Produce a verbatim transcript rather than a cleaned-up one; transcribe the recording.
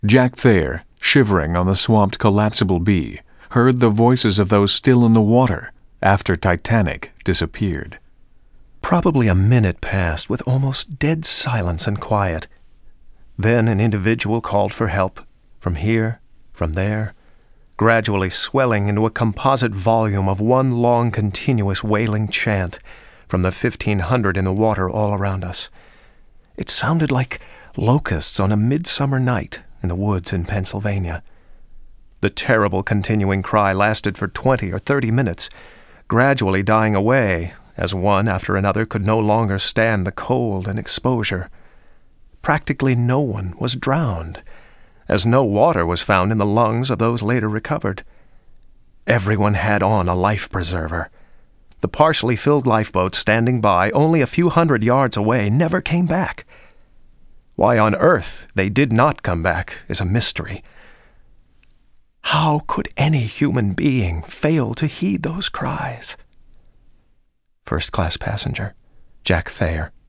Jack Thayer, shivering on the swamped collapsible B, heard the voices of those still in the water after Titanic disappeared. Probably a minute passed with almost dead silence and quiet. Then an individual called for help, from here, from there, gradually swelling into a composite volume of one long continuous wailing chant from the fifteen hundred in the water all around us. It sounded like locusts on a midsummer night in the woods in Pennsylvania. The terrible continuing cry lasted for twenty or thirty minutes, gradually dying away as one after another could no longer stand the cold and exposure. Practically no one was drowned, as no water was found in the lungs of those later recovered. Everyone had on a life preserver. The partially filled lifeboat standing by only a few hundred yards away never came back. Why on earth they did not come back is a mystery. How could any human being fail to heed those cries? First class passenger, Jack Thayer.